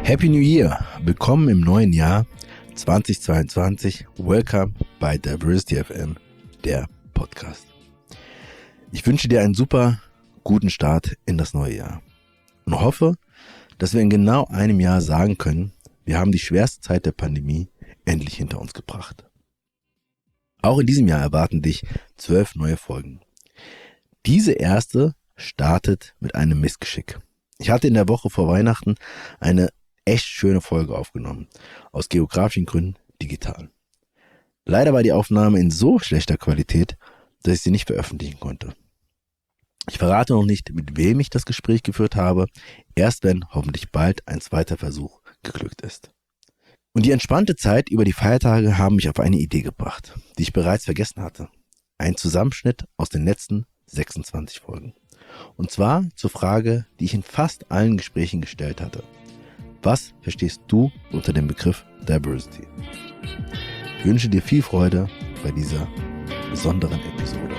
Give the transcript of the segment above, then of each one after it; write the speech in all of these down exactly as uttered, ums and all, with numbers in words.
Happy New Year! Willkommen im neuen Jahr zweitausendzweiundzwanzig. Welcome bei Diversity F M, der Podcast. Ich wünsche dir einen super guten Start in das neue Jahr und hoffe, dass wir in genau einem Jahr sagen können, wir haben die schwerste Zeit der Pandemie endlich hinter uns gebracht. Auch in diesem Jahr erwarten dich zwölf neue Folgen. Diese erste startet mit einem Missgeschick. Ich hatte in der Woche vor Weihnachten eine echt schöne Folge aufgenommen, aus geografischen Gründen digital. Leider war die Aufnahme in so schlechter Qualität, dass ich sie nicht veröffentlichen konnte. Ich verrate noch nicht, mit wem ich das Gespräch geführt habe, erst wenn hoffentlich bald ein zweiter Versuch geglückt ist. Und die entspannte Zeit über die Feiertage haben mich auf eine Idee gebracht, die ich bereits vergessen hatte. Ein Zusammenschnitt aus den letzten sechsundzwanzig Folgen. Und zwar zur Frage, die ich in fast allen Gesprächen gestellt hatte. Was verstehst du unter dem Begriff Diversity? Ich wünsche dir viel Freude bei dieser besonderen Episode.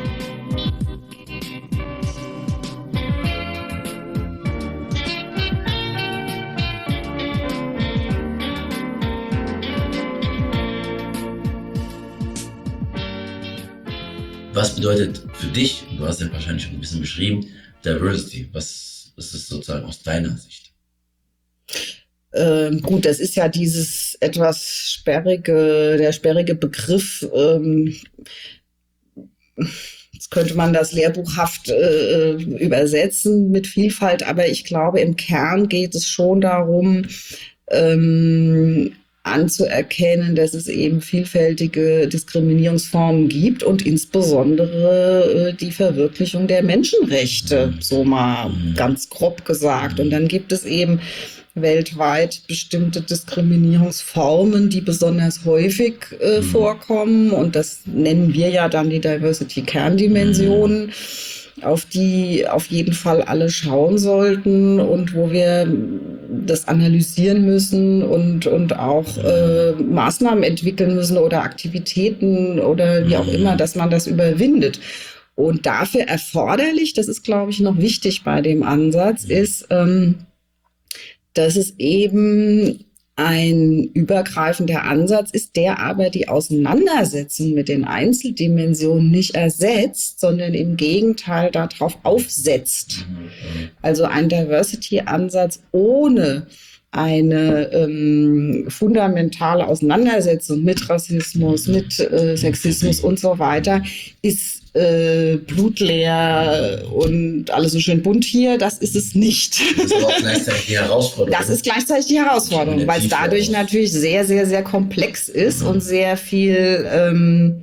Was bedeutet für dich, du hast ja wahrscheinlich schon ein bisschen beschrieben, Diversity? Was ist es sozusagen aus deiner Sicht? Ähm, gut, das ist ja dieses etwas sperrige, der sperrige Begriff. Ähm, jetzt könnte man das lehrbuchhaft äh, übersetzen mit Vielfalt, aber ich glaube, im Kern geht es schon darum, ähm, anzuerkennen, dass es eben vielfältige Diskriminierungsformen gibt und insbesondere äh, die Verwirklichung der Menschenrechte, so mal ganz grob gesagt. Und dann gibt es eben weltweit bestimmte Diskriminierungsformen, die besonders häufig äh, vorkommen. Und das nennen wir ja dann die Diversity-Kerndimensionen, auf die auf jeden Fall alle schauen sollten und wo wir das analysieren müssen und, und auch äh, Maßnahmen entwickeln müssen oder Aktivitäten oder wie auch immer, dass man das überwindet. Und dafür erforderlich, das ist, glaube ich, noch wichtig bei dem Ansatz, ist, ähm, dass es eben ein übergreifender Ansatz ist, der aber die Auseinandersetzung mit den Einzeldimensionen nicht ersetzt, sondern im Gegenteil darauf aufsetzt. Also ein Diversity-Ansatz ohne eine ähm, fundamentale Auseinandersetzung mit Rassismus, mit äh, Sexismus und so weiter ist äh, blutleer und alles so schön bunt hier. Das ist es nicht. Das ist aber auch gleichzeitig die Herausforderung. Das ist gleichzeitig die Herausforderung, weil es dadurch natürlich sehr, sehr, sehr komplex ist mhm. und sehr viel ähm,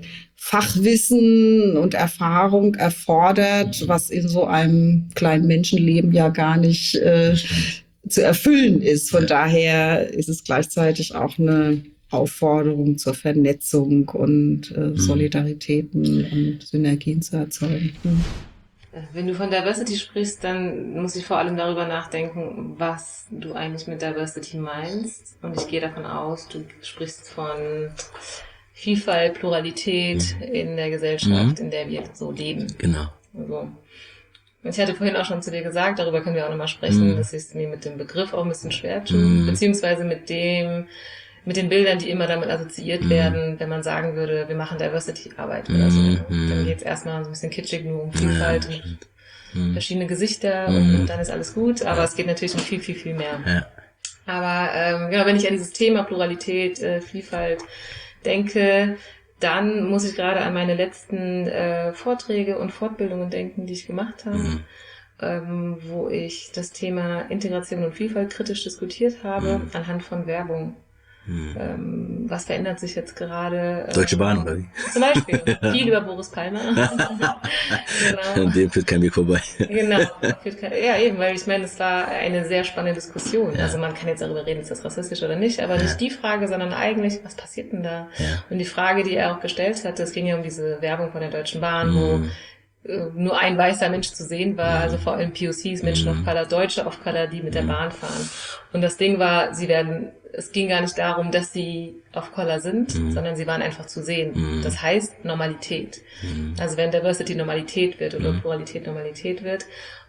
Fachwissen und Erfahrung erfordert, was in so einem kleinen Menschenleben ja gar nicht äh, zu erfüllen ist. Von ja. daher ist es gleichzeitig auch eine Aufforderung zur Vernetzung und äh, mhm. Solidaritäten und Synergien zu erzeugen. Mhm. Wenn du von Diversity sprichst, dann muss ich vor allem darüber nachdenken, was du eigentlich mit Diversity meinst. Und ich gehe davon aus, du sprichst von Vielfalt, Pluralität mhm. in der Gesellschaft, mhm. in der wir so leben. Genau. Also, ich hatte vorhin auch schon zu dir gesagt, darüber können wir auch nochmal sprechen, mm. dass ich es mir mit dem Begriff auch ein bisschen schwer tue, mm. beziehungsweise mit dem, mit den Bildern, die immer damit assoziiert mm. werden, wenn man sagen würde, wir machen Diversity-Arbeit mm. oder so. Mm. Dann geht es erstmal so ein bisschen kitschig nur um Vielfalt ja, und mm. verschiedene Gesichter mm. und, und dann ist alles gut, aber ja. es geht natürlich um viel, viel, viel mehr. Ja. Aber ähm, genau, wenn ich an dieses Thema Pluralität, äh, Vielfalt denke, dann muss ich gerade an meine letzten äh, Vorträge und Fortbildungen denken, die ich gemacht habe, mhm. ähm, wo ich das Thema Integration und Vielfalt kritisch diskutiert habe, mhm. anhand von Werbung. Mhm. Ähm, was verändert sich jetzt gerade? Deutsche ähm, Bahn, oder wie? Zum Beispiel. Viel über Boris Palmer. Genau. An dem führt kein Weg vorbei. Genau. Führt kein, ja, eben, weil ich meine, es war eine sehr spannende Diskussion. Ja. Also man kann jetzt darüber reden, ist das rassistisch oder nicht, aber ja. nicht die Frage, sondern eigentlich, was passiert denn da? Ja. Und die Frage, die er auch gestellt hatte, es ging ja um diese Werbung von der Deutschen Bahn, mhm. wo nur ein weißer Mensch zu sehen war, also vor allem P O Cs, Menschen of Color, Deutsche of Color, die mit der Bahn fahren. Und das Ding war, sie werden, es ging gar nicht darum, dass sie of Color sind, mhm. sondern sie waren einfach zu sehen. Mhm. Das heißt Normalität. Mhm. Also wenn Diversity Normalität wird oder mhm. Pluralität Normalität wird.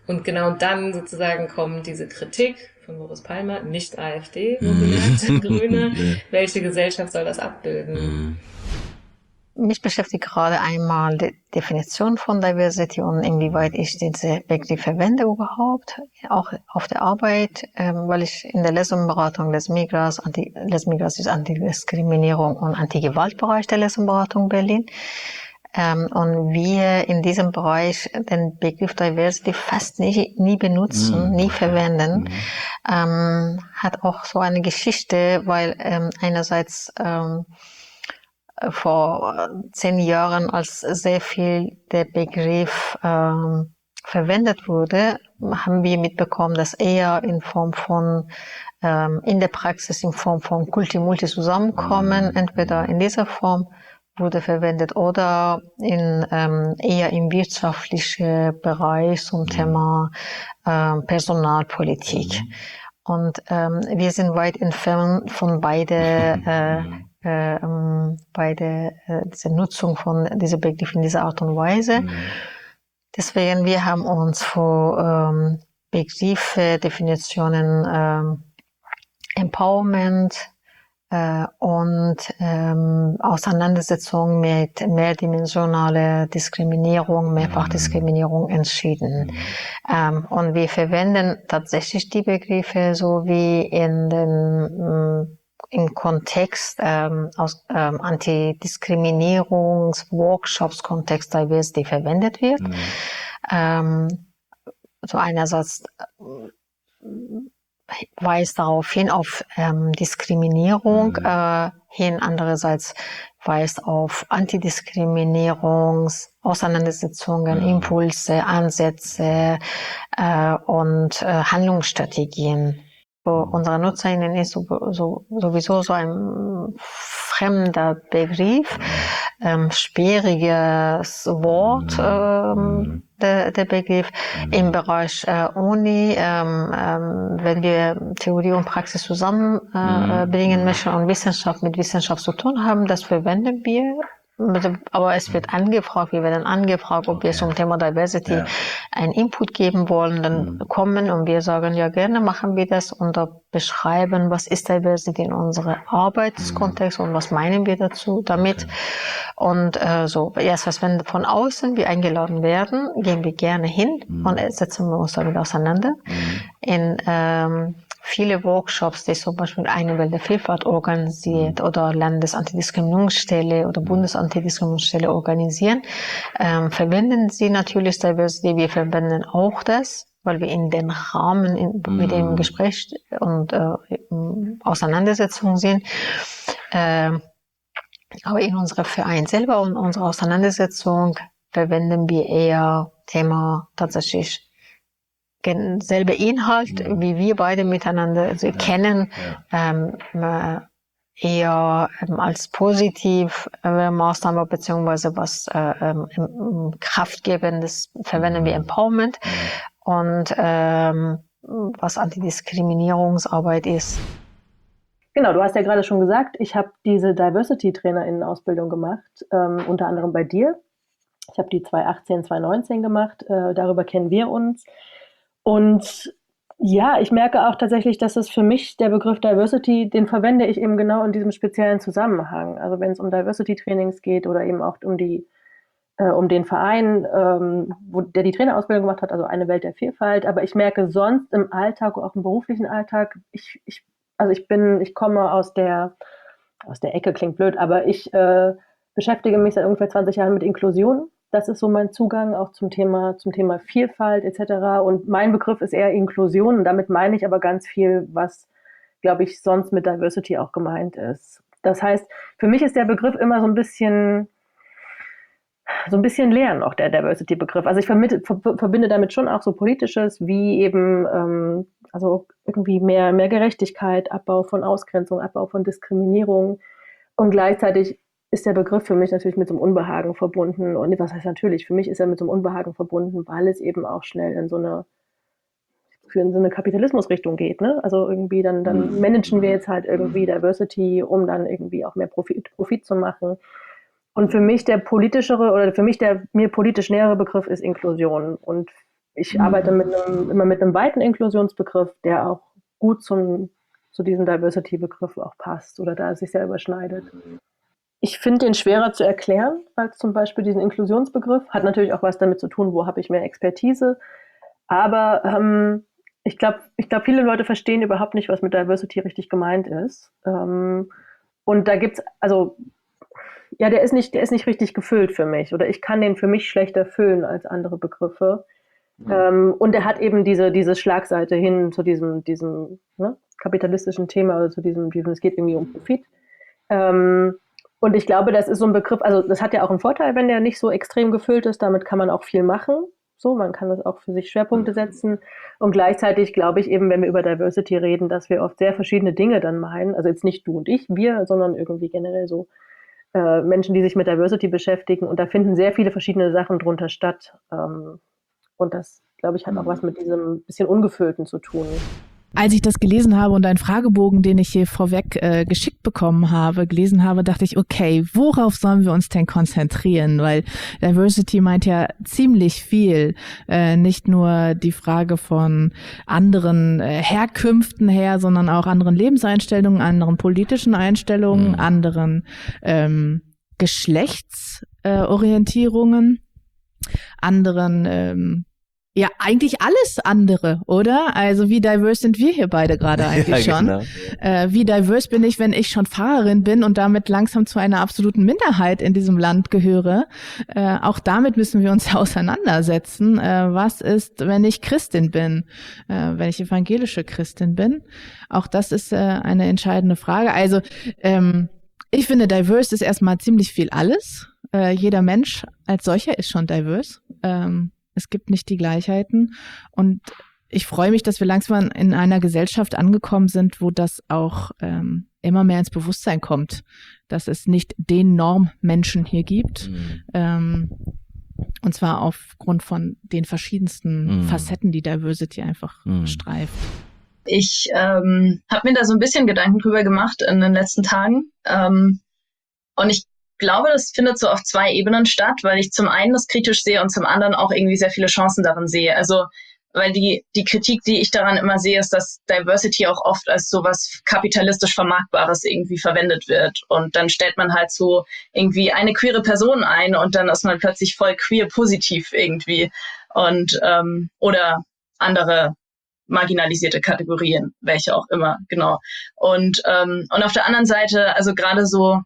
Und genau dann sozusagen kommt diese Kritik von Boris Palmer, nicht AfD, wohlgemerkt, Grüne. Welche Gesellschaft soll das abbilden? Mich beschäftigt gerade einmal die Definition von Diversity und inwieweit ich diese Begriff verwende überhaupt, auch auf der Arbeit, ähm, weil ich in der Lesenberatung des Migras, Anti, Les Migras ist Antidiskriminierung und Antigewaltbereich der Lesenberatung Berlin. Ähm, und wir in diesem Bereich den Begriff Diversity fast nie, nie benutzen, mm. nie verwenden, mm. ähm, hat auch so eine Geschichte, weil ähm, einerseits ähm, vor zehn Jahren, als sehr viel der Begriff ähm, verwendet wurde, haben wir mitbekommen, dass eher in Form von, ähm, in der Praxis in Form von Kulti-Multi zusammenkommen, entweder in dieser Form wurde verwendet oder in ähm, eher im wirtschaftlichen Bereich zum Thema ähm, Personalpolitik. Und ähm, wir sind weit entfernt von beide äh, äh, ähm, beide äh, diese Nutzung von dieser Begriff in dieser Art und Weise. Mhm. Deswegen wir haben uns für ähm, Begriffe, Definitionen, ähm, Empowerment äh, und ähm, Auseinandersetzung mit mehrdimensionaler Diskriminierung, Mehrfachdiskriminierung entschieden. Mhm. Ähm, und wir verwenden tatsächlich die Begriffe so wie in den im Kontext ähm, aus ähm, Antidiskriminierungs-Workshops, Kontext Diversity verwendet wird. Mhm. Ähm, so einerseits weist darauf hin auf ähm, Diskriminierung mhm. äh, hin, andererseits weist auf Antidiskriminierungs-, Auseinandersetzungen, mhm. Impulse, Ansätze äh, und äh, Handlungsstrategien. Für unsere NutzerInnen ist so, so, sowieso so ein fremder Begriff, ähm, schwieriges Wort, ähm, der, der Begriff. Im Bereich äh, Uni, ähm, ähm, wenn wir Theorie und Praxis zusammenbringen äh, möchten und Wissenschaft mit Wissenschaft zu tun haben, das verwenden wir. Aber es wird angefragt, wir werden angefragt, ob okay. wir zum Thema Diversity ja. einen Input geben wollen, dann mhm. kommen und wir sagen, ja gerne machen wir das und da beschreiben, was ist Diversity in unserem Arbeitskontext mhm. und was meinen wir dazu damit. Okay. Und äh, so, erst was, wenn von außen wir eingeladen werden, gehen wir gerne hin mhm. und setzen wir uns damit auseinander. Mhm. In ähm, viele Workshops, die zum Beispiel eine Welt der Vielfalt organisiert mhm. oder Landesantidiskriminierungsstelle oder Bundesantidiskriminierungsstelle organisieren, ähm, verwenden sie natürlich Diversity. Wir verwenden auch das, weil wir in den Rahmen in, mhm. mit dem Gespräch und äh, Auseinandersetzung sind. Ähm, aber in unserem Verein selber und unserer Auseinandersetzung verwenden wir eher Thema tatsächlich selbe Inhalt, ja. wie wir beide miteinander also ja. kennen, ja. Ähm, äh, eher ähm, als positiv äh, Maßnahme beziehungsweise was äh, ähm, kraftgebendes verwenden wir Empowerment ja. und ähm, was Antidiskriminierungsarbeit ist. Genau, du hast ja gerade schon gesagt, ich habe diese Diversity-TrainerInnen-Ausbildung gemacht, ähm, unter anderem bei dir. Ich habe die zwanzig achtzehn, zwanzig neunzehn gemacht, äh, darüber kennen wir uns. Und ja, ich merke auch tatsächlich, dass es für mich der Begriff Diversity, den verwende ich eben genau in diesem speziellen Zusammenhang. Also wenn es um Diversity-Trainings geht oder eben auch um die, äh, um den Verein, ähm, wo der die Trainerausbildung gemacht hat, also eine Welt der Vielfalt. Aber ich merke sonst im Alltag, auch im beruflichen Alltag, ich, ich, also ich bin, ich komme aus der, aus der Ecke, klingt blöd, aber ich äh, beschäftige mich seit ungefähr zwanzig Jahren mit Inklusion. Das ist so mein Zugang auch zum Thema, zum Thema Vielfalt et cetera. Und mein Begriff ist eher Inklusion. Und damit meine ich aber ganz viel, was, glaube ich, sonst mit Diversity auch gemeint ist. Das heißt, für mich ist der Begriff immer so ein bisschen, so ein bisschen leer noch, der Diversity-Begriff. Also ich vermit, ver, verbinde damit schon auch so Politisches, wie eben, ähm, also irgendwie mehr, mehr Gerechtigkeit, Abbau von Ausgrenzung, Abbau von Diskriminierung. Und gleichzeitig ist der Begriff für mich natürlich mit so einem Unbehagen verbunden. Und was heißt natürlich? Für mich ist er mit so einem Unbehagen verbunden, weil es eben auch schnell in so eine, für in so eine Kapitalismusrichtung geht. Ne? Also irgendwie dann, dann managen wir jetzt halt irgendwie Diversity, um dann irgendwie auch mehr Profit, Profit zu machen. Und für mich der politischere oder für mich der mir politisch nähere Begriff ist Inklusion. Und ich arbeite mit einem, immer mit einem weiten Inklusionsbegriff, der auch gut zum, zu diesem Diversity-Begriff auch passt oder da sich sehr überschneidet. Ich finde den schwerer zu erklären als zum Beispiel diesen Inklusionsbegriff. Hat natürlich auch was damit zu tun, wo habe ich mehr Expertise. Aber ähm, ich glaube, ich glaub, viele Leute verstehen überhaupt nicht, was mit Diversity richtig gemeint ist. Ähm, und da gibt's, also, ja, der ist nicht, der ist nicht richtig gefüllt für mich. Oder ich kann den für mich schlechter füllen als andere Begriffe. Mhm. Ähm, und er hat eben diese, diese Schlagseite hin zu diesem, diesem ne, kapitalistischen Thema, oder zu diesem, diesem, es geht irgendwie um Profit. Ähm, Und ich glaube, das ist so ein Begriff, also das hat ja auch einen Vorteil, wenn der nicht so extrem gefüllt ist. Damit kann man auch viel machen. So, man kann das auch für sich Schwerpunkte setzen. Und gleichzeitig glaube ich eben, wenn wir über Diversity reden, dass wir oft sehr verschiedene Dinge dann meinen. Also jetzt nicht du und ich, wir, sondern irgendwie generell so äh, Menschen, die sich mit Diversity beschäftigen. Und da finden sehr viele verschiedene Sachen drunter statt. Ähm, und das, glaube ich, hat auch was mit diesem bisschen Ungefüllten zu tun. Als ich das gelesen habe und einen Fragebogen, den ich hier vorweg äh, geschickt bekommen habe, gelesen habe, dachte ich, okay, worauf sollen wir uns denn konzentrieren? Weil Diversity meint ja ziemlich viel. Äh, nicht nur die Frage von anderen äh, Herkünften her, sondern auch anderen Lebenseinstellungen, anderen politischen Einstellungen, mhm. anderen ähm, Geschlechtsorientierungen, äh, anderen ähm, ja, eigentlich alles andere, oder? Also wie diverse sind wir hier beide gerade eigentlich ja, schon? Genau. Äh, wie diverse bin ich, wenn ich schon Pfarrerin bin und damit langsam zu einer absoluten Minderheit in diesem Land gehöre? Äh, auch damit müssen wir uns ja auseinandersetzen. Äh, was ist, wenn ich Christin bin? Äh, wenn ich evangelische Christin bin? Auch das ist äh, eine entscheidende Frage. Also ähm, ich finde, diverse ist erstmal ziemlich viel alles. Äh, jeder Mensch als solcher ist schon diverse. Ähm, Es gibt nicht die Gleichheiten und ich freue mich, dass wir langsam in einer Gesellschaft angekommen sind, wo das auch ähm, immer mehr ins Bewusstsein kommt, dass es nicht den Normmenschen hier gibt, mhm. ähm, und zwar aufgrund von den verschiedensten mhm. Facetten, die Diversity einfach mhm. streift. Ich ähm, habe mir da so ein bisschen Gedanken drüber gemacht in den letzten Tagen ähm, und ich Ich glaube, das findet so auf zwei Ebenen statt, weil ich zum einen das kritisch sehe und zum anderen auch irgendwie sehr viele Chancen darin sehe. Also, weil die, die Kritik, die ich daran immer sehe, ist, dass Diversity auch oft als sowas kapitalistisch Vermarktbares irgendwie verwendet wird. Und dann stellt man halt so irgendwie eine queere Person ein und dann ist man plötzlich voll queer positiv irgendwie. Und, ähm, oder andere marginalisierte Kategorien, welche auch immer, genau. Und, ähm, und auf der anderen Seite, also gerade so,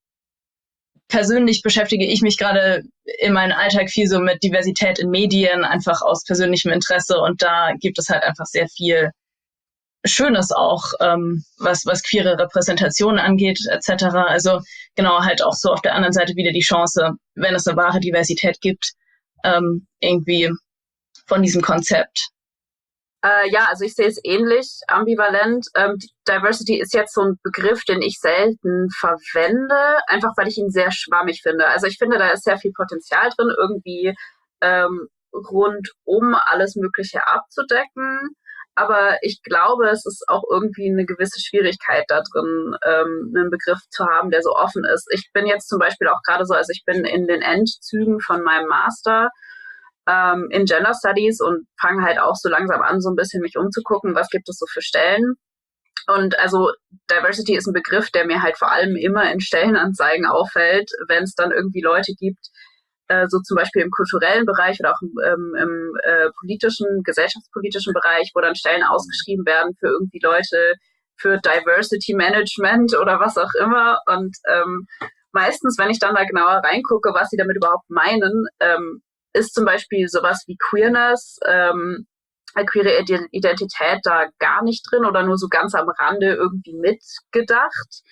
persönlich beschäftige ich mich gerade in meinem Alltag viel so mit Diversität in Medien, einfach aus persönlichem Interesse. Und da gibt es halt einfach sehr viel Schönes auch, ähm, was, was queere Repräsentation angeht, et cetera. Also genau, halt auch so auf der anderen Seite wieder die Chance, wenn es eine wahre Diversität gibt, ähm, irgendwie von diesem Konzept. Äh, ja, also ich sehe es ähnlich, ambivalent. Ähm, Diversity ist jetzt so ein Begriff, den ich selten verwende, einfach weil ich ihn sehr schwammig finde. Also ich finde, da ist sehr viel Potenzial drin, irgendwie ähm, rundum alles Mögliche abzudecken. Aber ich glaube, es ist auch irgendwie eine gewisse Schwierigkeit da drin, ähm, einen Begriff zu haben, der so offen ist. Ich bin jetzt zum Beispiel auch gerade so, also ich bin in den Endzügen von meinem Master ähm, in Gender Studies und fange halt auch so langsam an, so ein bisschen mich umzugucken, was gibt es so für Stellen. Und also Diversity ist ein Begriff, der mir halt vor allem immer in Stellenanzeigen auffällt, wenn es dann irgendwie Leute gibt, äh, so zum Beispiel im kulturellen Bereich oder auch im, ähm, im äh, politischen, gesellschaftspolitischen Bereich, wo dann Stellen ausgeschrieben werden für irgendwie Leute für Diversity Management oder was auch immer. Und ähm, meistens, wenn ich dann da genauer reingucke, was sie damit überhaupt meinen, ähm, ist zum Beispiel sowas wie Queerness, ähm, queere Identität da gar nicht drin oder nur so ganz am Rande irgendwie mitgedacht.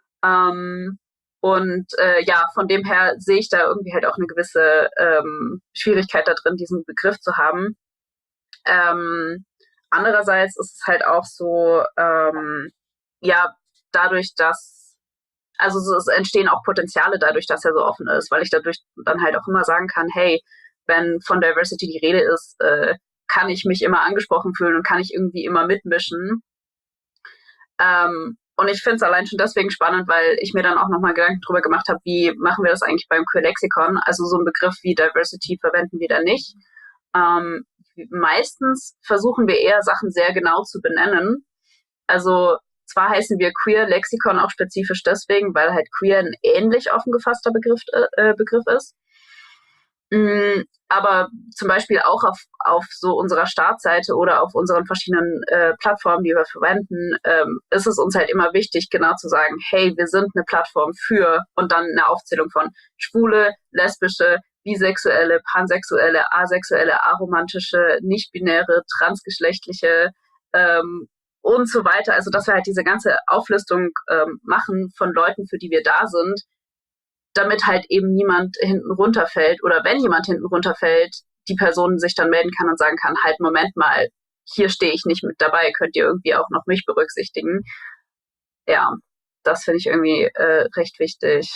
Ähm, und äh, ja, von dem her sehe ich da irgendwie halt auch eine gewisse ähm, Schwierigkeit da drin, diesen Begriff zu haben. Ähm, andererseits ist es halt auch so, ähm, ja, dadurch, dass, also so, es entstehen auch Potenziale dadurch, dass er so offen ist, weil ich dadurch dann halt auch immer sagen kann, hey, wenn von Diversity die Rede ist, äh, kann ich mich immer angesprochen fühlen und kann ich irgendwie immer mitmischen. Ähm, und ich finde es allein schon deswegen spannend, weil ich mir dann auch nochmal Gedanken drüber gemacht habe, wie machen wir das eigentlich beim Queer Lexikon? Also so einen Begriff wie Diversity verwenden wir da nicht. Ähm, meistens versuchen wir eher Sachen sehr genau zu benennen. Also zwar heißen wir Queer Lexikon auch spezifisch deswegen, weil halt queer ein ähnlich offen gefasster Begriff, äh, Begriff ist. Mm, aber zum Beispiel auch auf, auf so unserer Startseite oder auf unseren verschiedenen äh, Plattformen, die wir verwenden, ähm, ist es uns halt immer wichtig, genau zu sagen, hey, wir sind eine Plattform für und dann eine Aufzählung von schwule, lesbische, bisexuelle, pansexuelle, asexuelle, aromantische, nicht-binäre, transgeschlechtliche ähm, und so weiter. Also dass wir halt diese ganze Auflistung ähm, machen von Leuten, für die wir da sind, damit halt eben niemand hinten runterfällt oder wenn jemand hinten runterfällt, die Person sich dann melden kann und sagen kann, halt, Moment mal, hier stehe ich nicht mit dabei, könnt ihr irgendwie auch noch mich berücksichtigen. Ja, das finde ich irgendwie äh, recht wichtig.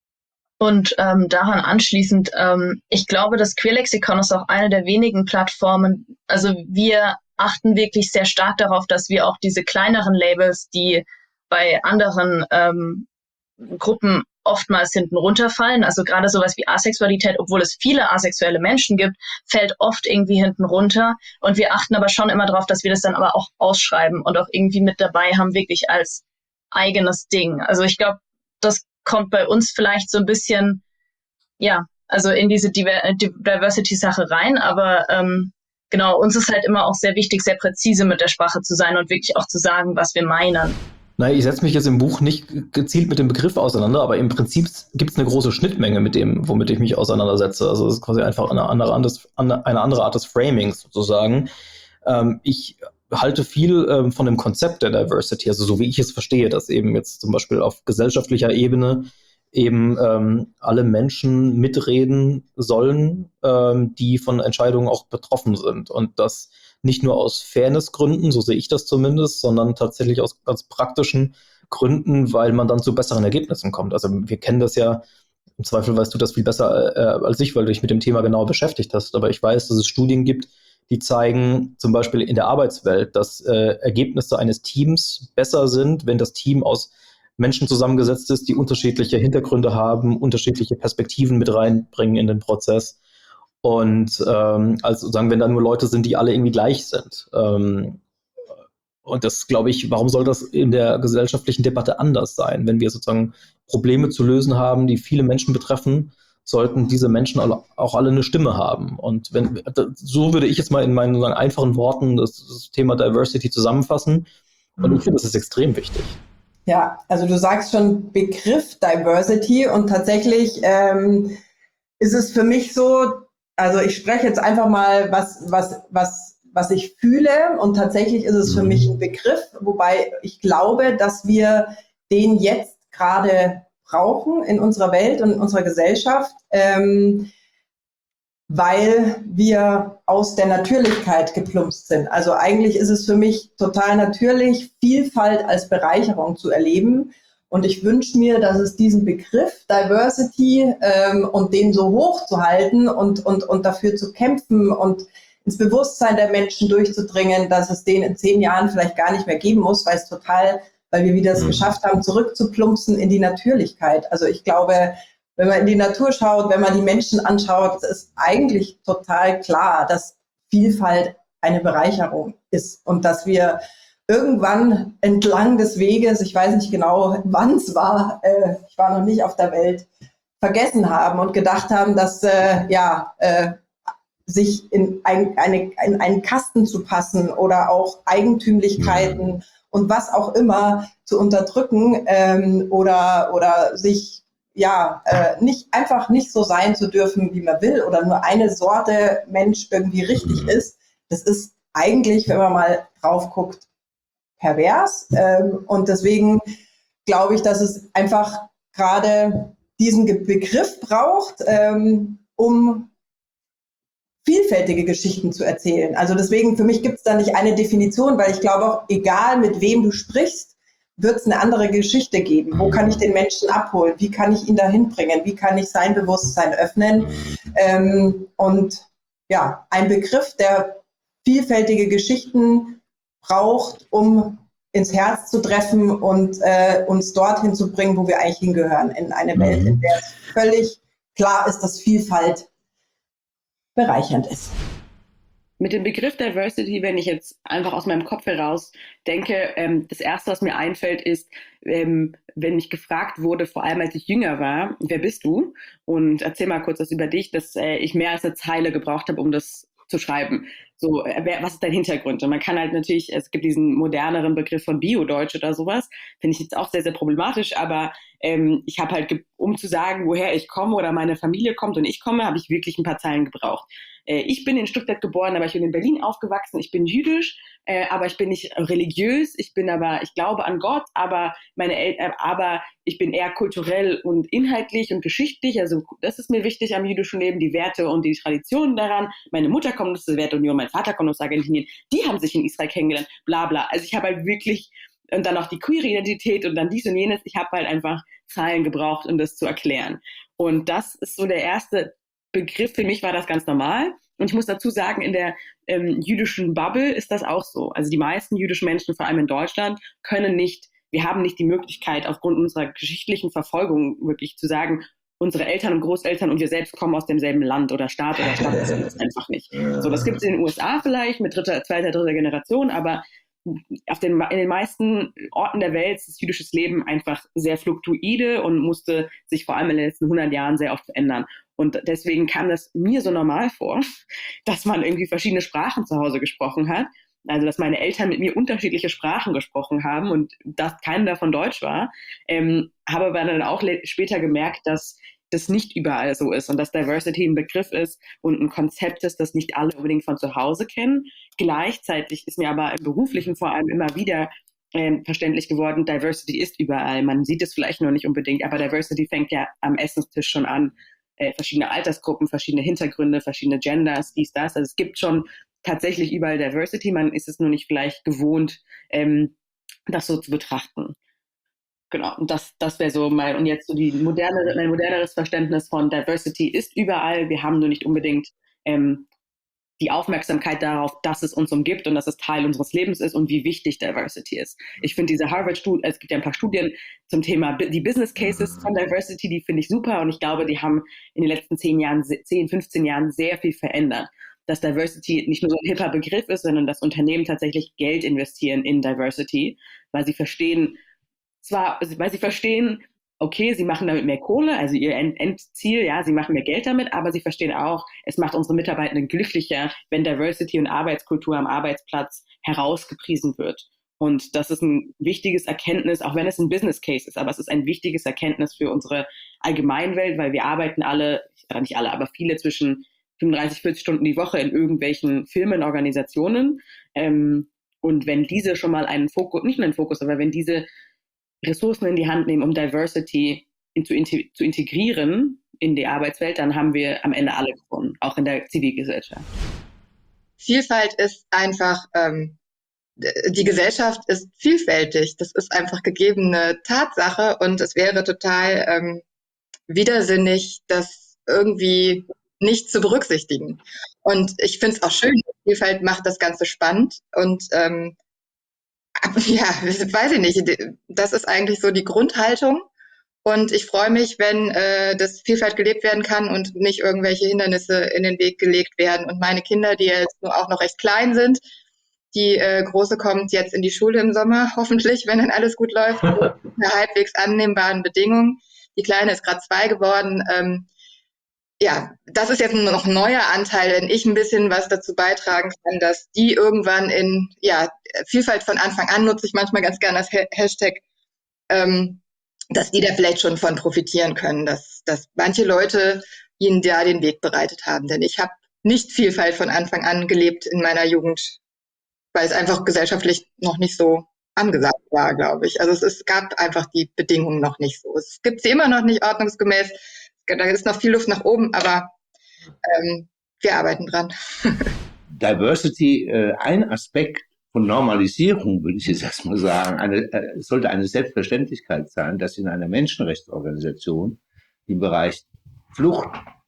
Und ähm, daran anschließend, ähm, ich glaube, das Queerlexikon ist auch eine der wenigen Plattformen, also wir achten wirklich sehr stark darauf, dass wir auch diese kleineren Labels, die bei anderen ähm, Gruppen oftmals hinten runterfallen, also gerade sowas wie Asexualität, obwohl es viele asexuelle Menschen gibt, fällt oft irgendwie hinten runter und wir achten aber schon immer darauf, dass wir das dann aber auch ausschreiben und auch irgendwie mit dabei haben, wirklich als eigenes Ding. Also ich glaube, das kommt bei uns vielleicht so ein bisschen, ja, also in diese Diver- Diversity-Sache rein, aber ähm, genau, uns ist halt immer auch sehr wichtig, sehr präzise mit der Sprache zu sein und wirklich auch zu sagen, was wir meinen. Nein, ich setze mich jetzt im Buch nicht gezielt mit dem Begriff auseinander, aber im Prinzip gibt es eine große Schnittmenge mit dem, womit ich mich auseinandersetze. Also es ist quasi einfach eine andere, eine andere Art des Framings sozusagen. Ähm, ich halte viel ähm, von dem Konzept der Diversity, also so wie ich es verstehe, dass eben jetzt zum Beispiel auf gesellschaftlicher Ebene eben ähm, alle Menschen mitreden sollen, ähm, die von Entscheidungen auch betroffen sind und das nicht nur aus Fairnessgründen, so sehe ich das zumindest, sondern tatsächlich aus ganz praktischen Gründen, weil man dann zu besseren Ergebnissen kommt. Also wir kennen das ja, im Zweifel weißt du das viel besser äh, als ich, weil du dich mit dem Thema genauer beschäftigt hast, aber ich weiß, dass es Studien gibt, die zeigen zum Beispiel in der Arbeitswelt, dass äh, Ergebnisse eines Teams besser sind, wenn das Team aus Menschen zusammengesetzt ist, die unterschiedliche Hintergründe haben, unterschiedliche Perspektiven mit reinbringen in den Prozess. Und ähm, also sagen, wenn da nur Leute sind, die alle irgendwie gleich sind. Ähm, und das, glaube ich, warum soll das in der gesellschaftlichen Debatte anders sein? Wenn wir sozusagen Probleme zu lösen haben, die viele Menschen betreffen, sollten diese Menschen auch alle eine Stimme haben. Und wenn so würde ich jetzt mal in meinen sagen, einfachen Worten das, das Thema Diversity zusammenfassen. Und ich finde, das ist extrem wichtig. Ja, also du sagst schon Begriff Diversity und tatsächlich ähm, ist es für mich so, also ich spreche jetzt einfach mal, was, was, was, was ich fühle und tatsächlich ist es für mich ein Begriff, wobei ich glaube, dass wir den jetzt gerade brauchen in unserer Welt und in unserer Gesellschaft, ähm, weil wir aus der Natürlichkeit geplumpst sind. Also eigentlich ist es für mich total natürlich, Vielfalt als Bereicherung zu erleben. Und ich wünsche mir, dass es diesen Begriff Diversity ähm, und den so hoch zu halten und, und, und dafür zu kämpfen und ins Bewusstsein der Menschen durchzudringen, dass es den in zehn Jahren vielleicht gar nicht mehr geben muss, weil es total, weil wir wieder es geschafft haben, zurückzuplumpsen in die Natürlichkeit. Also ich glaube, wenn man in die Natur schaut, wenn man die Menschen anschaut, ist eigentlich total klar, dass Vielfalt eine Bereicherung ist und dass wir irgendwann entlang des Weges, ich weiß nicht genau, wann es war, äh, ich war noch nicht auf der Welt, vergessen haben und gedacht haben, dass äh, ja äh, sich in, ein, eine, in einen Kasten zu passen oder auch Eigentümlichkeiten und was auch immer zu unterdrücken ähm, oder oder sich ja äh, nicht einfach nicht so sein zu dürfen, wie man will oder nur eine Sorte Mensch irgendwie richtig ist. Das ist eigentlich, wenn man mal drauf guckt, pervers. Ähm, und deswegen glaube ich, dass es einfach gerade diesen Ge- Begriff braucht, ähm, um vielfältige Geschichten zu erzählen. Also deswegen, für mich gibt es da nicht eine Definition, weil ich glaube auch, egal mit wem du sprichst, wird es eine andere Geschichte geben. Wo kann ich den Menschen abholen? Wie kann ich ihn dahin bringen? Wie kann ich sein Bewusstsein öffnen? Ähm, und ja, ein Begriff, der vielfältige Geschichten braucht, um ins Herz zu treffen und äh, uns dorthin zu bringen, wo wir eigentlich hingehören, in eine Welt, in der es völlig klar ist, dass Vielfalt bereichernd ist. Mit dem Begriff Diversity, wenn ich jetzt einfach aus meinem Kopf heraus denke, ähm, das Erste, was mir einfällt, ist, ähm, wenn ich gefragt wurde, vor allem als ich jünger war, wer bist du? Und erzähl mal kurz was über dich, dass äh, ich mehr als eine Zeile gebraucht habe, um das zu schreiben. So, äh, wer, was ist dein Hintergrund? Und man kann halt natürlich, es gibt diesen moderneren Begriff von Bio-Deutsch oder sowas, finde ich jetzt auch sehr, sehr problematisch, aber ähm, ich habe halt, um zu sagen, woher ich komme oder meine Familie kommt und ich komme, habe ich wirklich ein paar Zeilen gebraucht. Äh, ich bin in Stuttgart geboren, aber ich bin in Berlin aufgewachsen, ich bin jüdisch, äh, aber ich bin nicht religiös, ich bin aber, ich glaube an Gott, aber meine Eltern, äh, aber ich bin eher kulturell und inhaltlich und geschichtlich, also das ist mir wichtig am jüdischen Leben, die Werte und die Traditionen daran. Meine Mutter kommt aus der Sowjetunion, mein Vater kommt aus Argentinien, die haben sich in Israel kennengelernt, bla bla. Also ich habe halt wirklich, und dann auch die queere Identität und dann dies und jenes, ich habe halt einfach Zahlen gebraucht, um das zu erklären. Und das ist so der erste Begriff, für mich war das ganz normal. Und ich muss dazu sagen, in der ähm, jüdischen Bubble ist das auch so. Also die meisten jüdischen Menschen, vor allem in Deutschland, können nicht, wir haben nicht die Möglichkeit, aufgrund unserer geschichtlichen Verfolgung wirklich zu sagen, unsere Eltern und Großeltern und wir selbst kommen aus demselben Land oder Staat oder Stadt. Das gibt es einfach nicht. So, das gibt es in den U S A vielleicht mit dritter, zweiter, dritter Generation, aber auf den, in den meisten Orten der Welt ist jüdisches Leben einfach sehr fluktuide und musste sich vor allem in den letzten hundert Jahren sehr oft verändern. Und deswegen kam das mir so normal vor, dass man irgendwie verschiedene Sprachen zu Hause gesprochen hat. Also, dass meine Eltern mit mir unterschiedliche Sprachen gesprochen haben und dass keiner davon Deutsch war. Ähm, habe aber dann auch später gemerkt, dass das nicht überall so ist und dass Diversity ein Begriff ist und ein Konzept ist, das nicht alle unbedingt von zu Hause kennen. Gleichzeitig ist mir aber im Beruflichen vor allem immer wieder ähm, verständlich geworden, Diversity ist überall. Man sieht es vielleicht noch nicht unbedingt, aber Diversity fängt ja am Essenstisch schon an. Äh, verschiedene Altersgruppen, verschiedene Hintergründe, verschiedene Genders, dies, das. Also es gibt schon tatsächlich überall Diversity. Man ist es nur nicht vielleicht gewohnt, ähm, das so zu betrachten. Genau, und das, das wäre so mein, und jetzt so die moderne, mein moderneres Verständnis von Diversity ist überall. Wir haben nur nicht unbedingt ähm, die Aufmerksamkeit darauf, dass es uns umgibt und dass es Teil unseres Lebens ist und wie wichtig Diversity ist. Ich finde diese Harvard-Studien, es gibt ja ein paar Studien zum Thema die Business Cases von Diversity, die finde ich super und ich glaube, die haben in den letzten zehn Jahren, zehn, fünfzehn Jahren sehr viel verändert. Dass Diversity nicht nur so ein hipper Begriff ist, sondern dass Unternehmen tatsächlich Geld investieren in Diversity, weil sie verstehen, zwar, weil sie verstehen, okay, sie machen damit mehr Kohle, also ihr Endziel, ja, sie machen mehr Geld damit, aber sie verstehen auch, es macht unsere Mitarbeitenden glücklicher, wenn Diversity und Arbeitskultur am Arbeitsplatz herausgepriesen wird. Und das ist ein wichtiges Erkenntnis, auch wenn es ein Business Case ist, aber es ist ein wichtiges Erkenntnis für unsere Allgemeinwelt, weil wir arbeiten alle, oder nicht alle, aber viele zwischen fünfunddreißig, vierzig Stunden die Woche in irgendwelchen Firmen, Organisationen. Ähm, und wenn diese schon mal einen Fokus, nicht nur einen Fokus, aber wenn diese Ressourcen in die Hand nehmen, um Diversity in, zu, zu integrieren in die Arbeitswelt, dann haben wir am Ende alle gewonnen, auch in der Zivilgesellschaft. Vielfalt ist einfach, ähm, die Gesellschaft ist vielfältig. Das ist einfach gegebene Tatsache und es wäre total ähm, widersinnig, das irgendwie nicht zu berücksichtigen. Und ich finde es auch schön, Vielfalt macht das Ganze spannend und ähm, ja, weiß ich nicht, das ist eigentlich so die Grundhaltung und ich freue mich, wenn äh, das Vielfalt gelebt werden kann und nicht irgendwelche Hindernisse in den Weg gelegt werden und meine Kinder, die jetzt nur auch noch recht klein sind, die äh, Große kommt jetzt in die Schule im Sommer, hoffentlich, wenn dann alles gut läuft, unter halbwegs annehmbaren Bedingungen. Die Kleine ist gerade zwei geworden, ähm, ja, das ist jetzt noch ein neuer Anteil, wenn ich ein bisschen was dazu beitragen kann, dass die irgendwann in, ja, Vielfalt von Anfang an nutze ich manchmal ganz gerne als Hashtag, ähm, dass die da vielleicht schon von profitieren können, dass, dass manche Leute ihnen da den Weg bereitet haben. Denn ich habe nicht Vielfalt von Anfang an gelebt in meiner Jugend, weil es einfach gesellschaftlich noch nicht so angesagt war, glaube ich. Also es, es gab einfach die Bedingungen noch nicht so. Es gibt sie immer noch nicht ordnungsgemäß. Da ist noch viel Luft nach oben, aber ähm, wir arbeiten dran. Diversity, äh, ein Aspekt von Normalisierung, würde ich jetzt erstmal sagen, eine, äh, es sollte eine Selbstverständlichkeit sein, dass in einer Menschenrechtsorganisation im Bereich Flucht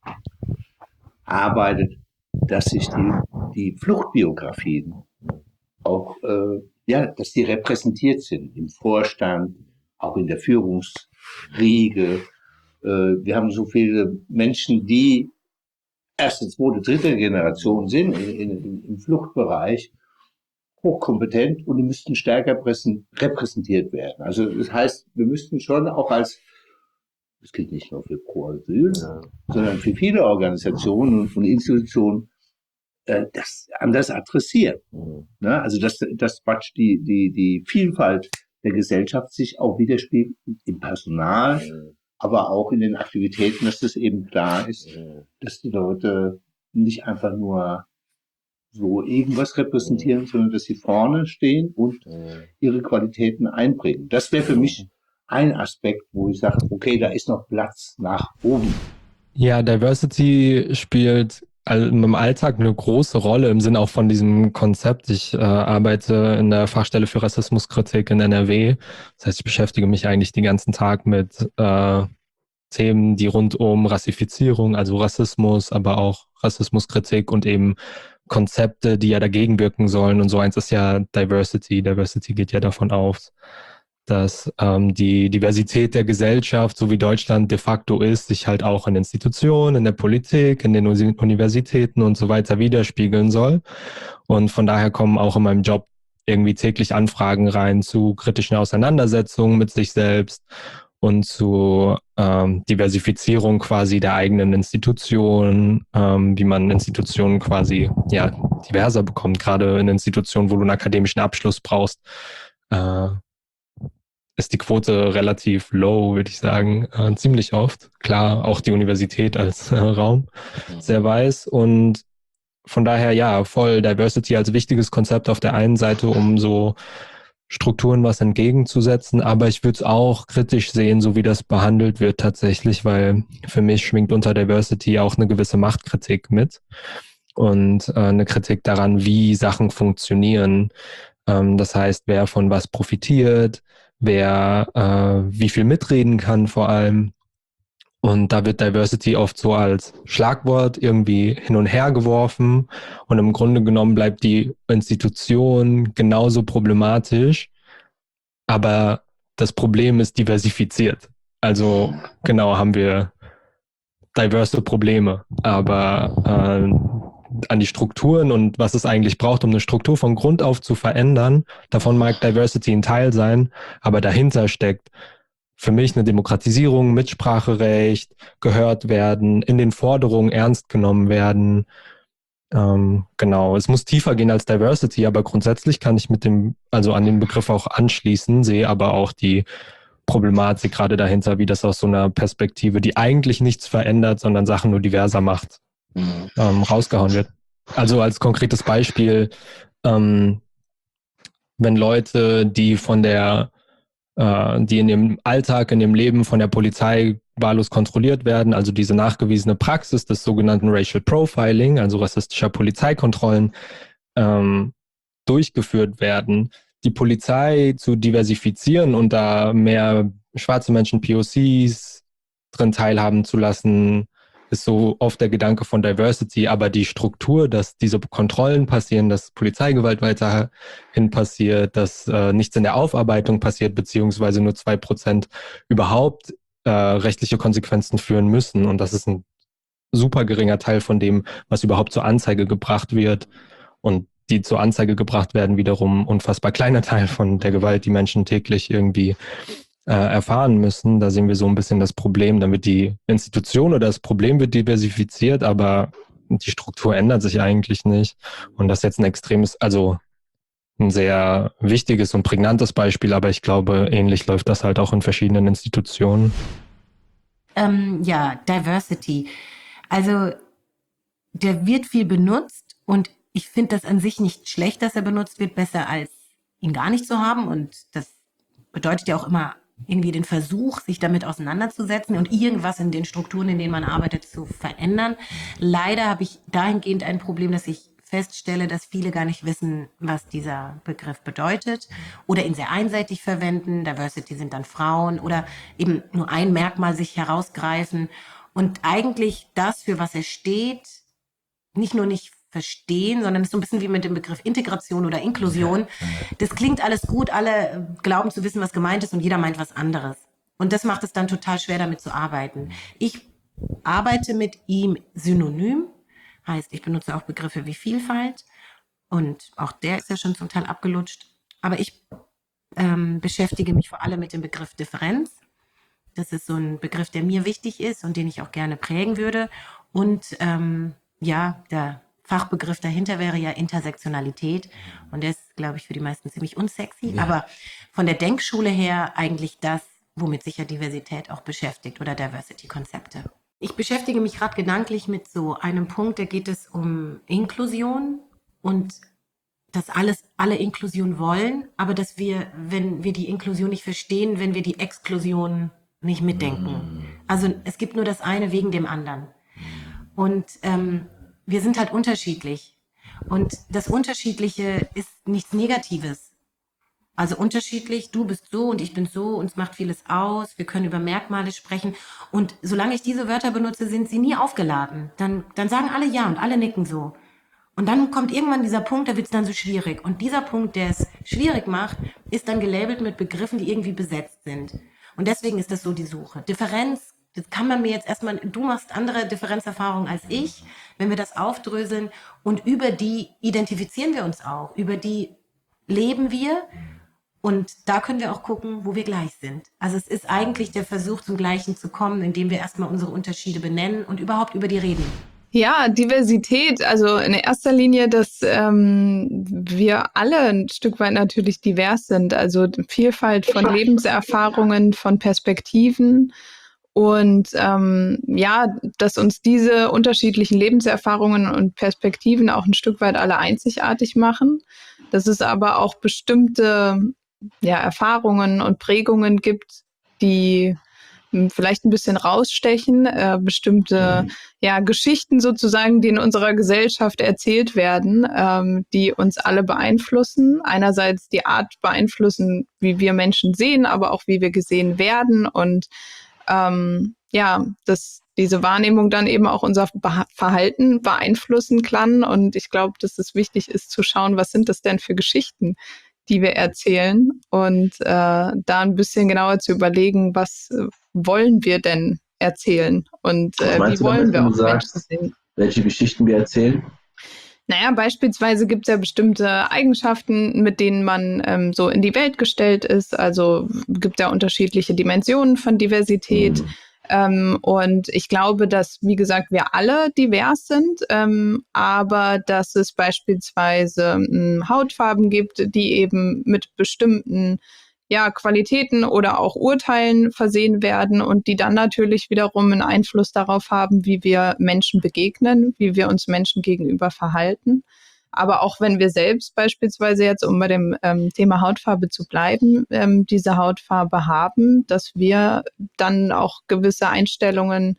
arbeitet, dass sich die, die Fluchtbiografien auch, äh, ja, dass die repräsentiert sind im Vorstand, auch in der Führungsriege. Wir haben so viele Menschen, die erste, zweite, dritte Generation sind in, in, im Fluchtbereich hochkompetent und die müssten stärker repräsentiert werden. Also das heißt, wir müssten schon auch als, das gilt nicht nur für Pro Asyl, ja, sondern für viele Organisationen und, und Institutionen, äh, das anders adressieren. Mhm. Ne? Also dass, dass praktisch die, die, die Vielfalt der Gesellschaft sich auch widerspiegelt im Personal, mhm. aber auch in den Aktivitäten, dass das eben klar ist, mhm. dass die Leute nicht einfach nur so irgendwas repräsentieren, mhm. sondern dass sie vorne stehen und mhm. ihre Qualitäten einbringen. Das wäre für mich ein Aspekt, wo ich sage, okay, da ist noch Platz nach oben. Ja, Diversity spielt im Alltag eine große Rolle im Sinne auch von diesem Konzept. Ich äh, arbeite in der Fachstelle für Rassismuskritik in N R W. Das heißt, ich beschäftige mich eigentlich den ganzen Tag mit äh, Themen, die rund um Rassifizierung, also Rassismus, aber auch Rassismuskritik und eben Konzepte, die ja dagegen wirken sollen. Und so eins ist ja Diversity. Diversity geht ja davon aus, dass ähm, die Diversität der Gesellschaft, so wie Deutschland de facto ist, sich halt auch in Institutionen, in der Politik, in den Universitäten und so weiter widerspiegeln soll. Und von daher kommen auch in meinem Job irgendwie täglich Anfragen rein zu kritischen Auseinandersetzungen mit sich selbst und zu ähm, Diversifizierung quasi der eigenen Institutionen, ähm, wie man Institutionen quasi ja diverser bekommt, gerade in Institutionen, wo du einen akademischen Abschluss brauchst, äh, ist die Quote relativ low, würde ich sagen, äh, ziemlich oft. Klar, auch die Universität als äh, Raum sehr weiß und von daher ja, voll Diversity als wichtiges Konzept auf der einen Seite, um so Strukturen was entgegenzusetzen, aber ich würde es auch kritisch sehen, so wie das behandelt wird tatsächlich, weil für mich schwingt unter Diversity auch eine gewisse Machtkritik mit und äh, eine Kritik daran, wie Sachen funktionieren. Ähm, das heißt, wer von was profitiert, wer äh, wie viel mitreden kann vor allem. Und da wird Diversity oft so als Schlagwort irgendwie hin und her geworfen und im Grunde genommen bleibt die Institution genauso problematisch, aber das Problem ist diversifiziert. Also genau haben wir diverse Probleme, aber äh, an die Strukturen und was es eigentlich braucht, um eine Struktur von Grund auf zu verändern, davon mag Diversity ein Teil sein, aber dahinter steckt für mich eine Demokratisierung, Mitspracherecht, gehört werden, in den Forderungen ernst genommen werden. Ähm, genau, es muss tiefer gehen als Diversity, aber grundsätzlich kann ich mit dem, also an den Begriff auch anschließen, sehe aber auch die Problematik gerade dahinter, wie das aus so einer Perspektive, die eigentlich nichts verändert, sondern Sachen nur diverser macht, mhm. ähm, rausgehauen wird. Also als konkretes Beispiel, ähm, wenn Leute, die von der die in dem Alltag, in dem Leben von der Polizei wahllos kontrolliert werden, also diese nachgewiesene Praxis des sogenannten Racial Profiling, also rassistischer Polizeikontrollen, ähm, durchgeführt werden, die Polizei zu diversifizieren und da mehr schwarze Menschen, P O Cs drin teilhaben zu lassen, ist so oft der Gedanke von Diversity, aber die Struktur, dass diese Kontrollen passieren, dass Polizeigewalt weiterhin passiert, dass äh, nichts in der Aufarbeitung passiert, beziehungsweise nur zwei Prozent überhaupt äh, rechtliche Konsequenzen führen müssen. Und das ist ein super geringer Teil von dem, was überhaupt zur Anzeige gebracht wird. Und die zur Anzeige gebracht werden, wiederum unfassbar kleiner Teil von der Gewalt, die Menschen täglich irgendwie Äh, erfahren müssen. Da sehen wir so ein bisschen das Problem. Dann wird die Institution oder das Problem wird diversifiziert, aber die Struktur ändert sich eigentlich nicht. Und das ist jetzt ein extremes, also ein sehr wichtiges und prägnantes Beispiel, aber ich glaube, ähnlich läuft das halt auch in verschiedenen Institutionen. Ähm, ja, Diversity. Also der wird viel benutzt und ich finde das an sich nicht schlecht, dass er benutzt wird, besser als ihn gar nicht zu haben. Und das bedeutet ja auch immer irgendwie den Versuch, sich damit auseinanderzusetzen und irgendwas in den Strukturen, in denen man arbeitet, zu verändern. Leider habe ich dahingehend ein Problem, dass ich feststelle, dass viele gar nicht wissen, was dieser Begriff bedeutet oder ihn sehr einseitig verwenden. Diversity sind dann Frauen oder eben nur ein Merkmal sich herausgreifen und eigentlich das, für was er steht, nicht nur nicht verstehen, sondern es ist so ein bisschen wie mit dem Begriff Integration oder Inklusion. Das klingt alles gut, alle glauben zu wissen, was gemeint ist und jeder meint was anderes. Und das macht es dann total schwer, damit zu arbeiten. Ich arbeite mit ihm synonym, Heißt, ich benutze auch Begriffe wie Vielfalt und auch der ist ja schon zum Teil abgelutscht. Aber ich ähm, beschäftige mich vor allem mit dem Begriff Differenz. Das ist so ein Begriff, der mir wichtig ist und den ich auch gerne prägen würde. Und ähm, ja, der Fachbegriff dahinter wäre ja Intersektionalität. Und der ist, glaube ich, für die meisten ziemlich unsexy. Ja. Aber von der Denkschule her eigentlich das, womit sich ja Diversität auch beschäftigt oder Diversity-Konzepte. Ich beschäftige mich gerade gedanklich mit so einem Punkt, da geht es um Inklusion und dass alles, alle Inklusion wollen, aber dass wir, wenn wir die Inklusion nicht verstehen, wenn wir die Exklusion nicht mitdenken. Also es gibt nur das eine wegen dem anderen. Und ähm, wir sind halt unterschiedlich. Und das Unterschiedliche ist nichts Negatives. Also unterschiedlich, du bist so und ich bin so, uns macht vieles aus, wir können über Merkmale sprechen. Und solange ich diese Wörter benutze, sind sie nie aufgeladen. Dann, dann sagen alle ja und alle nicken so. Und dann kommt irgendwann dieser Punkt, da wird es dann so schwierig. Und dieser Punkt, der es schwierig macht, ist dann gelabelt mit Begriffen, die irgendwie besetzt sind. Und deswegen ist das so die Suche. Differenz, das kann man mir jetzt erstmal, du machst andere Differenzerfahrungen als ich, wenn wir das aufdröseln. Und über die identifizieren wir uns auch, über die leben wir. Und da können wir auch gucken, wo wir gleich sind. Also es ist eigentlich der Versuch, zum Gleichen zu kommen, indem wir erstmal unsere Unterschiede benennen und überhaupt über die reden. Ja, Diversität, also in erster Linie, dass ähm, wir alle ein Stück weit natürlich divers sind. Also Vielfalt von Lebenserfahrungen, von Perspektiven. Und ähm, ja, dass uns diese unterschiedlichen Lebenserfahrungen und Perspektiven auch ein Stück weit alle einzigartig machen. Dass es aber auch bestimmte ja, Erfahrungen und Prägungen gibt, die vielleicht ein bisschen rausstechen, äh, bestimmte mhm. ja, Geschichten sozusagen, die in unserer Gesellschaft erzählt werden, ähm, die uns alle beeinflussen. Einerseits die Art beeinflussen, wie wir Menschen sehen, aber auch wie wir gesehen werden und ähm, ja, dass diese Wahrnehmung dann eben auch unser Verhalten beeinflussen kann. Und ich glaube, dass es wichtig ist zu schauen, was sind das denn für Geschichten, die wir erzählen und äh, da ein bisschen genauer zu überlegen, was äh, wollen wir denn erzählen und äh, wie wollen wir auch Menschen sehen. Welche Geschichten wir erzählen? Naja, beispielsweise gibt es ja bestimmte Eigenschaften, mit denen man ähm, so in die Welt gestellt ist. Also gibt ja unterschiedliche Dimensionen von Diversität. Mhm. Ähm, und ich glaube, dass, wie gesagt, wir alle divers sind, ähm, aber dass es beispielsweise ähm, Hautfarben gibt, die eben mit bestimmten ja, Qualitäten oder auch Urteilen versehen werden und die dann natürlich wiederum einen Einfluss darauf haben, wie wir Menschen begegnen, wie wir uns Menschen gegenüber verhalten. Aber auch wenn wir selbst beispielsweise jetzt, um bei dem ähm, Thema Hautfarbe zu bleiben, ähm, diese Hautfarbe haben, dass wir dann auch gewisse Einstellungen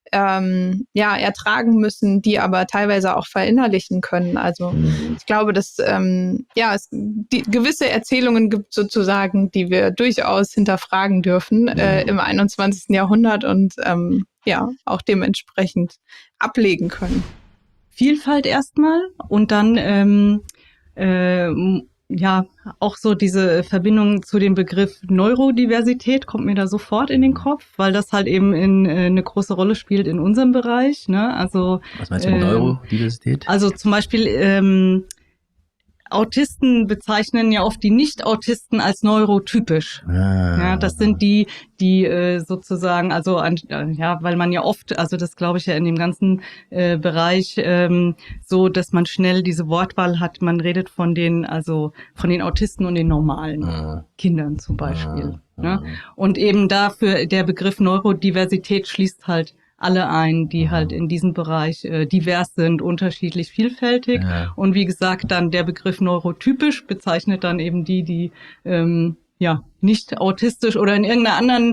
ähm, ja, ertragen müssen, die aber teilweise auch verinnerlichen können. Also ich glaube, dass ähm, ja, es die, gewisse Erzählungen gibt sozusagen, die wir durchaus hinterfragen dürfen äh, im einundzwanzigsten Jahrhundert und ähm, ja, auch dementsprechend ablegen können. Vielfalt erstmal und dann ähm, äh, ja auch so diese Verbindung zu dem Begriff Neurodiversität kommt mir da sofort in den Kopf, weil das halt eben in, äh, eine große Rolle spielt in unserem Bereich. Ne? Also was meinst du mit äh, Neurodiversität? Also zum Beispiel ähm, Autisten bezeichnen ja oft die Nicht-Autisten als neurotypisch. Ah. Ja, das sind die, die äh, sozusagen, also an, ja, weil man ja oft, also das glaube ich ja in dem ganzen äh, Bereich ähm, so, dass man schnell diese Wortwahl hat. Man redet von den, also von den Autisten und den normalen ah. Kindern zum Beispiel. Ah. Ne? Und eben dafür der Begriff Neurodiversität schließt halt alle ein, die halt in diesem Bereich äh, divers sind, unterschiedlich, vielfältig. Ja. Und wie gesagt, dann der Begriff neurotypisch bezeichnet dann eben die, die ähm, ja nicht autistisch oder in irgendeiner anderen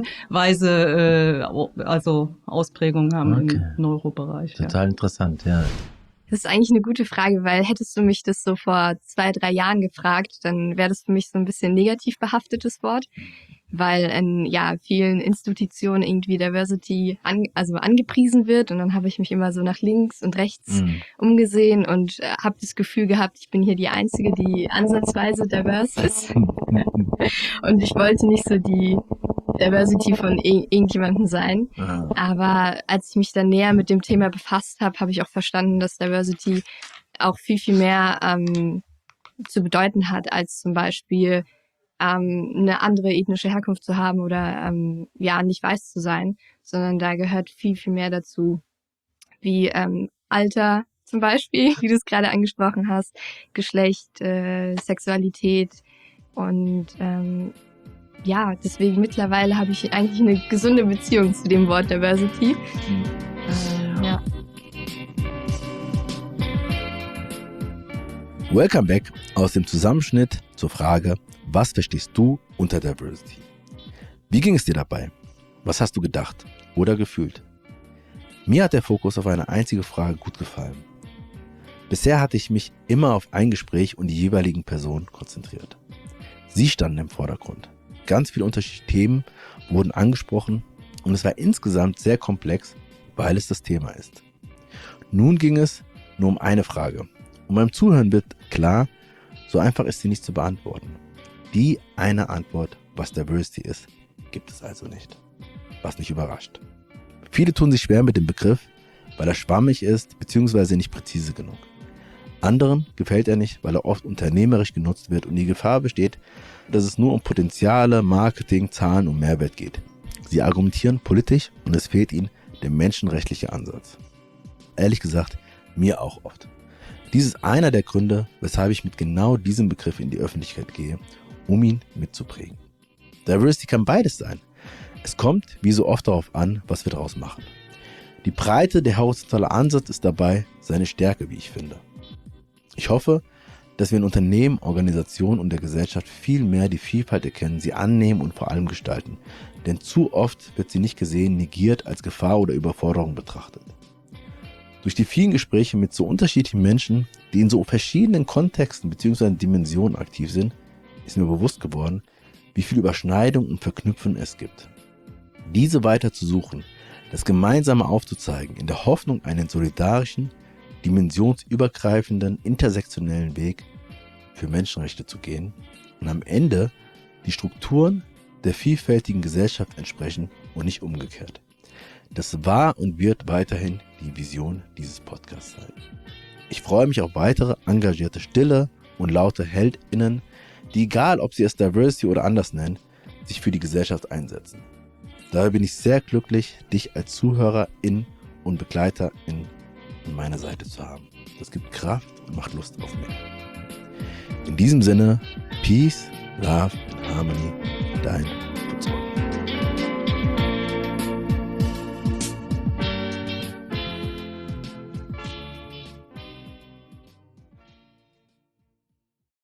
Weise äh, also Ausprägungen haben okay. im Neurobereich. Total ja. interessant, ja. Das ist eigentlich eine gute Frage, weil hättest du mich das so vor zwei, drei Jahren gefragt, dann wäre das für mich so ein bisschen negativ behaftetes Wort. Weil in ja vielen Institutionen irgendwie Diversity an, also angepriesen wird und dann habe ich mich immer so nach links und rechts mm. umgesehen und äh, habe das Gefühl gehabt, ich bin hier die Einzige, die ansatzweise divers ist und ich wollte nicht so die Diversity von ir- irgendjemandem sein. Ah. Aber als ich mich dann näher mit dem Thema befasst habe, habe ich auch verstanden, dass Diversity auch viel, viel mehr ähm, zu bedeuten hat, als zum Beispiel ähm, eine andere ethnische Herkunft zu haben oder ähm, ja nicht weiß zu sein, sondern da gehört viel, viel mehr dazu, wie ähm, Alter zum Beispiel, wie du es gerade angesprochen hast, Geschlecht, äh, Sexualität und ähm, ja, deswegen mittlerweile habe ich eigentlich eine gesunde Beziehung zu dem Wort Diversity. Ähm, ja. Welcome back aus dem Zusammenschnitt zur Frage, was verstehst du unter Diversity? Wie ging es dir dabei? Was hast du gedacht oder gefühlt? Mir hat der Fokus auf eine einzige Frage gut gefallen. Bisher hatte ich mich immer auf ein Gespräch und die jeweiligen Personen konzentriert. Sie standen im Vordergrund. Ganz viele unterschiedliche Themen wurden angesprochen und es war insgesamt sehr komplex, weil es das Thema ist. Nun ging es nur um eine Frage. Und beim Zuhören wird klar, so einfach ist sie nicht zu beantworten. Die eine Antwort, was Diversity ist, gibt es also nicht. Was mich überrascht. Viele tun sich schwer mit dem Begriff, weil er schwammig ist bzw. nicht präzise genug. Anderen gefällt er nicht, weil er oft unternehmerisch genutzt wird und die Gefahr besteht, dass es nur um Potenziale, Marketing, Zahlen und Mehrwert geht. Sie argumentieren politisch und es fehlt ihnen der menschenrechtliche Ansatz. Ehrlich gesagt, mir auch oft. Dies ist einer der Gründe, weshalb ich mit genau diesem Begriff in die Öffentlichkeit gehe, um ihn mitzuprägen. Diversity kann beides sein. Es kommt, wie so oft, darauf an, was wir daraus machen. Die Breite, der horizontale Ansatz ist dabei seine Stärke, wie ich finde. Ich hoffe, dass wir in Unternehmen, Organisationen und der Gesellschaft viel mehr die Vielfalt erkennen, sie annehmen und vor allem gestalten. Denn zu oft wird sie nicht gesehen, negiert, als Gefahr oder Überforderung betrachtet. Durch die vielen Gespräche mit so unterschiedlichen Menschen, die in so verschiedenen Kontexten bzw. Dimensionen aktiv sind, ist mir bewusst geworden, wie viel Überschneidung und Verknüpfung es gibt. Diese weiter zu suchen, das Gemeinsame aufzuzeigen, in der Hoffnung, einen solidarischen, dimensionsübergreifenden, intersektionellen Weg für Menschenrechte zu gehen und am Ende die Strukturen der vielfältigen Gesellschaft entsprechen und nicht umgekehrt. Das war und wird weiterhin die Vision dieses Podcasts sein. Ich freue mich auf weitere engagierte, stille und laute HeldInnen, die, egal ob sie es Diversity oder anders nennen, sich für die Gesellschaft einsetzen. Daher bin ich sehr glücklich, dich als Zuhörerin und Begleiterin an meiner Seite zu haben. Das gibt Kraft und macht Lust auf mehr. In diesem Sinne, Peace, Love and Harmony, dein